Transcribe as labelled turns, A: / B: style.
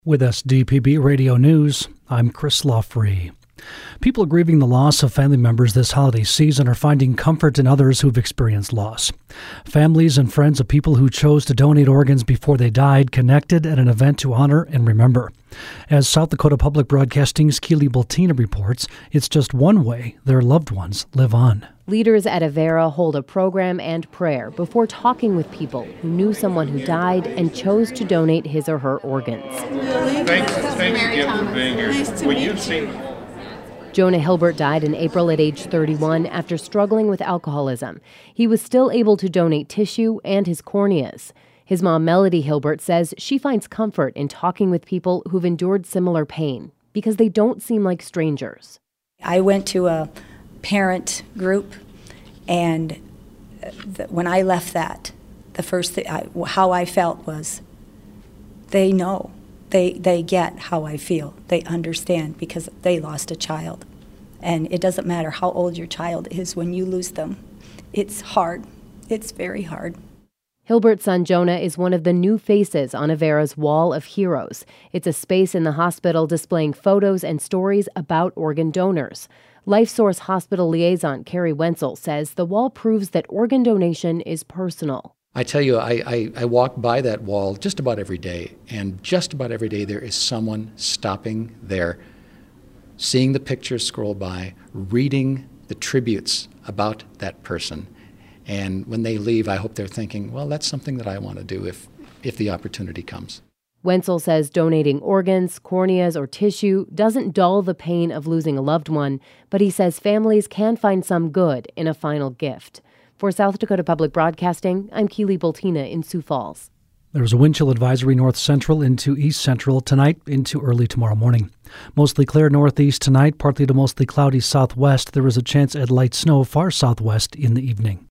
A: With SDPB Radio News, I'm Chris Lawfree. People grieving the loss of family members this holiday season are finding comfort in others who've experienced loss. Families and friends of people who chose to donate organs before they died connected at an event to honor and remember. As South Dakota Public Broadcasting's Keely Bultina reports, it's just one way their loved ones live on.
B: Leaders at Avera hold a program and prayer before talking with people who knew someone who died and chose to donate his or her organs.
C: Thanks again for being here. Nice
B: Jonah Hilbert died in April at age 31 after struggling with alcoholism. He was still able to donate tissue and his corneas. His mom, Melody Hilbert, says she finds comfort in talking with people who've endured similar pain because they don't seem like strangers.
D: I went to a parent group, and when I left that, the first thing, how I felt was, they know. They get how I feel. They understand because they lost a child. And it doesn't matter how old your child is when you lose them. It's hard. It's very hard.
B: Hilbert's son Jonah is one of the new faces on Avera's Wall of Heroes. It's a space in the hospital displaying photos and stories about organ donors. LifeSource Hospital liaison Carrie Wenzel says the wall proves that organ donation is personal.
E: I tell you, I walk by that wall just about every day, and just about every day there is someone stopping there, seeing the pictures scroll by, reading the tributes about that person. And when they leave, I hope they're thinking, well, that's something that I want to do if the opportunity comes.
B: Wenzel says donating organs, corneas, or tissue doesn't dull the pain of losing a loved one, but he says families can find some good in a final gift. For South Dakota Public Broadcasting, I'm Keely Bultina in Sioux Falls.
A: There's a wind chill advisory north central into east central tonight into early tomorrow morning. Mostly clear northeast tonight, partly to mostly cloudy southwest. There is a chance at light snow far southwest in the evening.